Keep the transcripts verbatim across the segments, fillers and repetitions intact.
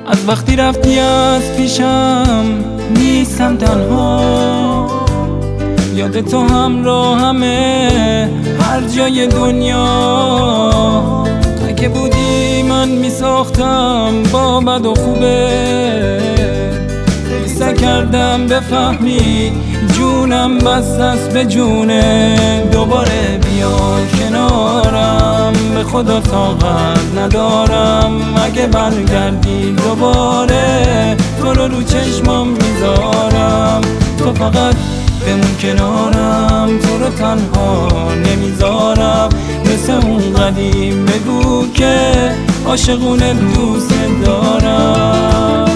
از وقتی رفتی از پیشم نیستم تنها، یاد تو همراه همه هر جای دنیا. اگه بودی من میساختم با بد و خوبه، حس کردم بفهمی جونم بس دست به جونه. دوباره بیا کنارم، به خدا طاقت ندارم. اگه برگردی دوباره تو رو رو چشمام میذارم. تو فقط بمون کنارم، تو رو تنها نمیذارم. مثل اون قدیم بگو که عاشقونه دوست دارم.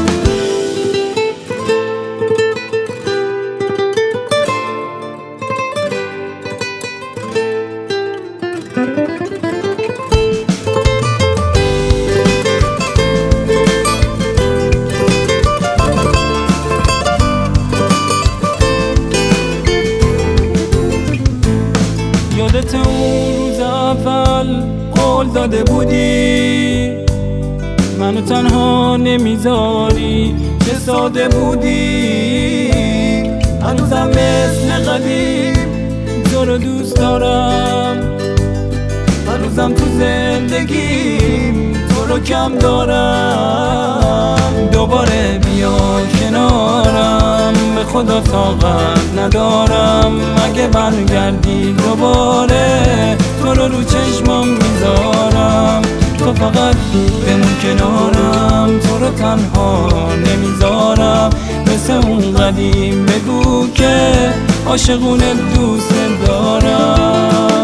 یادت اون روز اول قول داده بودی منو تنها نمیذاری، چه ساده بودی. هنوزم مثل قدیم تو رو دوست دارم، هنوزم تو زندگیم تو رو کم دارم. دوباره بیا کنارم، به خدا طاقت ندارم. اگه برگردی دوباره تو رو رو چشمام میذارم. تو فقط بمون کنارم، تو رو تنها نمیذارم. مثل اون قدیم بگو که عاشقونه دوست دارم.